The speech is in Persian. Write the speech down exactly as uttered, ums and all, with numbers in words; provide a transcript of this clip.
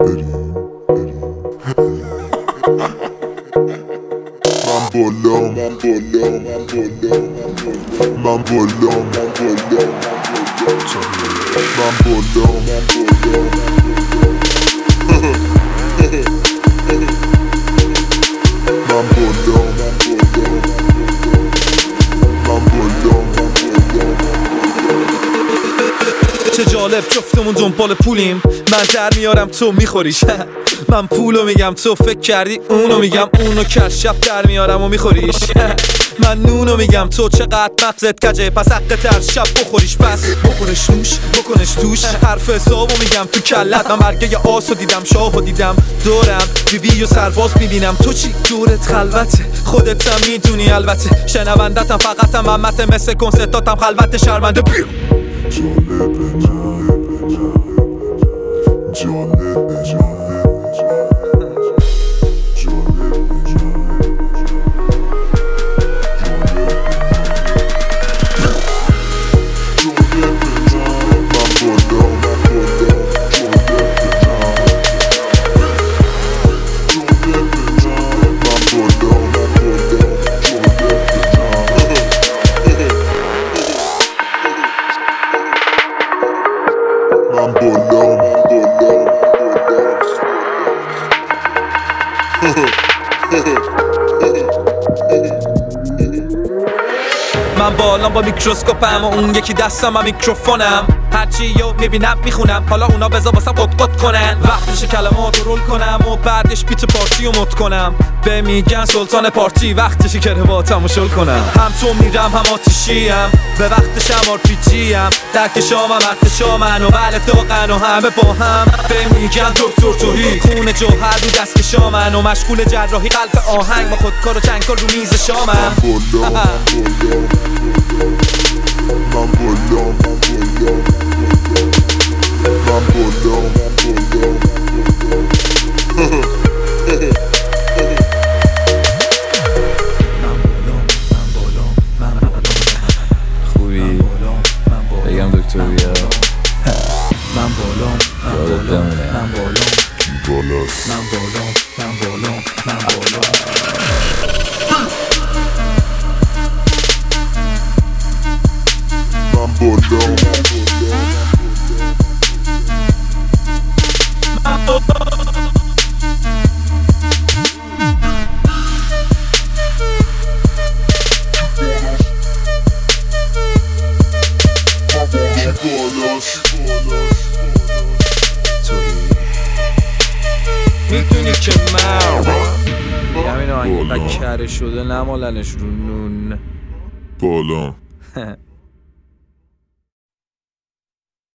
بالا من بالا من بالا من بالا من بالا من بالا من بالا من بالا چه جالب جفتمون دنبال پولیم، من در میارم تو میخوریش. من پولو میگم تو فکر کردی اونو میگم، اونو کر شب در میارم و میخوریش. من نونو میگم تو چقدر مغزت کجه، پس حق تر شب بخوریش. پس بخورش نوش بکنش توش، حرف حسابو میگم تو کلت. من برگه آسو دیدم شاهو دیدم دورم، بیبی و سرباز میبینم. تو چی دورت خلوته، خودت هم میدونی البته. شنوندتم فقطم همت، مثل کنسرتاتم خلوت شرمنده. جالبه جالبه جالبه من بالا من بالام با میکروسکوپم و اون یکی دستم هم میکروفونم. هرچی یو میبینم میخونم، حالا اونا بذار واسم قط قط کنن. وقتش کلمات رو رول کنم و بعدش بیت پارتی رو مد کنم. به میگن سلطان پارتی، وقتشی که رواتمو شل کنم. هم تو میرم هم آتیشیم، به وقتش هم آر پی جیم. درک شامم مرد شامن و بله داغن و همه با هم. به میگن دکتر توهی، خون جوهر رو دست شامن و مشغول جراحی قلب آهنگ. با خودکار و چنگکار رو میز شامم. من بالا من بالا خوبی؟ بگم دکتر بیا. من بالا یادت بمونه من بالا بالاست من بالا من بالا من بالا من بالا میدونی که من همین آهنگ کره شده نمالنش رو نون بالا